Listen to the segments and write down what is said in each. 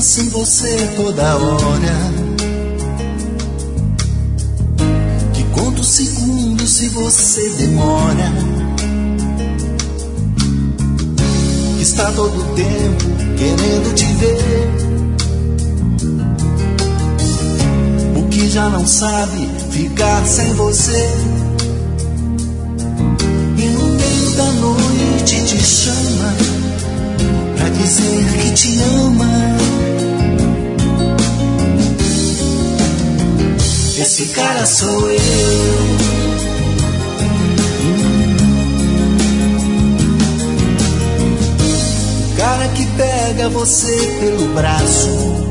penso em você toda hora, que conto segundos se você demora, que está todo tempo querendo te ver, o que já não sabe ficar sem você, e no meio da noite te chama pra dizer que te ama. Esse cara sou eu. O cara que pega você pelo braço,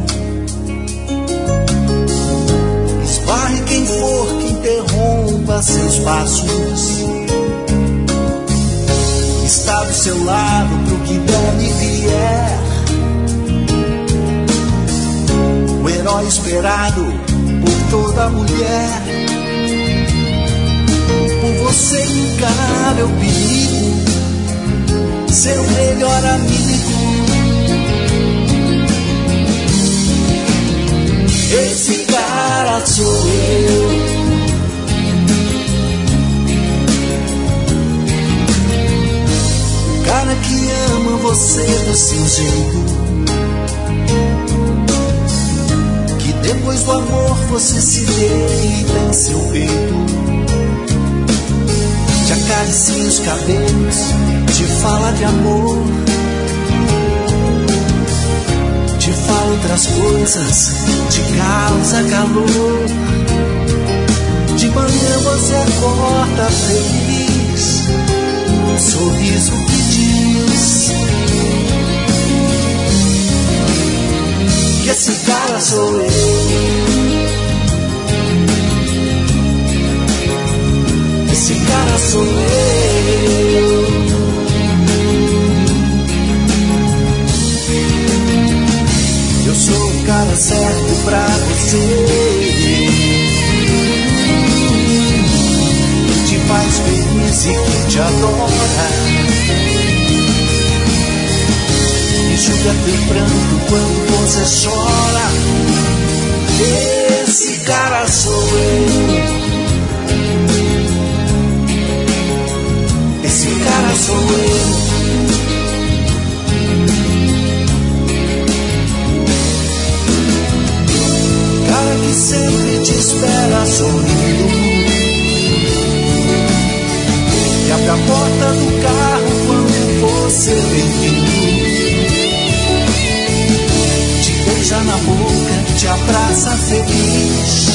esbarre quem for que interrompa seus passos, está do seu lado pro que der e vier, o herói esperado por toda mulher, por você encara o perigo, seu melhor amigo. Esse cara sou eu. Cara que ama você do seu jeito, que depois do amor você se deita em seu peito, te acaricia os cabelos, te fala de amor, te fala outras coisas, te causa calor. De manhã você acorda feliz, um sorriso que diz que esse cara sou eu. Esse cara sou eu. Eu sou o cara certo pra você, que te faz feliz e que te adora, enxuga teu pranto quando você chora. Esse cara sou eu. Esse cara sou eu. Cara que sempre te espera sorrindo, que abre a porta do carro quando você vem vindo, te beija na boca, te abraça feliz,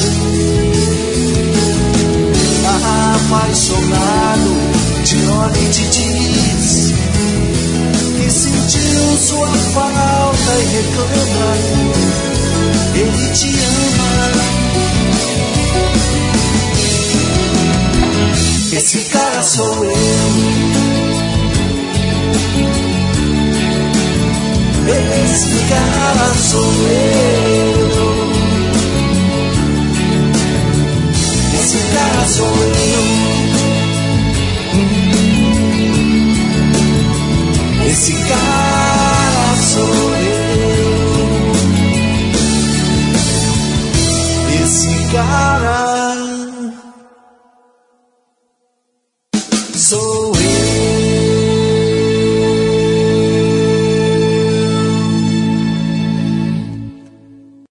apaixonado, te olha e te diz que sentiu sua falta e reclama, ele te ama. Esse cara sou eu. Esse cara sou eu. Esse cara sou eu. Esse cara sou eu. Esse cara sou eu.